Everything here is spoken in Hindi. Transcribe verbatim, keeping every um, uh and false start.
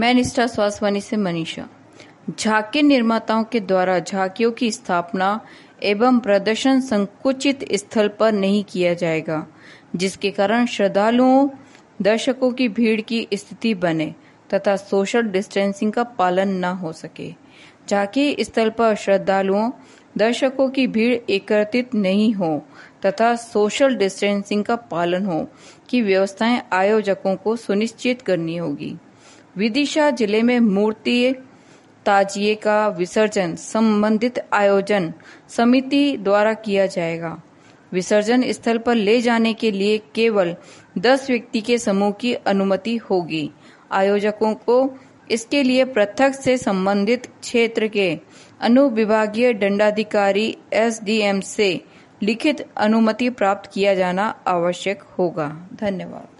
मैं निष्ठा स्वास्थ्यवाणी से मनीषा। झांकी निर्माताओं के द्वारा झांकियों की स्थापना एवं प्रदर्शन संकुचित स्थल पर नहीं किया जाएगा, जिसके कारण श्रद्धालुओं दर्शकों की भीड़ की स्थिति बने तथा सोशल डिस्टेंसिंग का पालन न हो सके। झांकी स्थल पर श्रद्धालुओं दर्शकों की भीड़ एकत्रित नहीं हो तथा सोशल डिस्टेंसिंग का पालन हो की व्यवस्थाएं आयोजकों को सुनिश्चित करनी होगी। विदिशा जिले में मूर्ति ताजिए का विसर्जन संबंधित आयोजन समिति द्वारा किया जाएगा। विसर्जन स्थल पर ले जाने के लिए केवल दस व्यक्ति के समूह की अनुमति होगी। आयोजकों को इसके लिए पृथक से संबंधित क्षेत्र के अनुविभागीय दंडाधिकारी एस डी एम से लिखित अनुमति प्राप्त किया जाना आवश्यक होगा। धन्यवाद।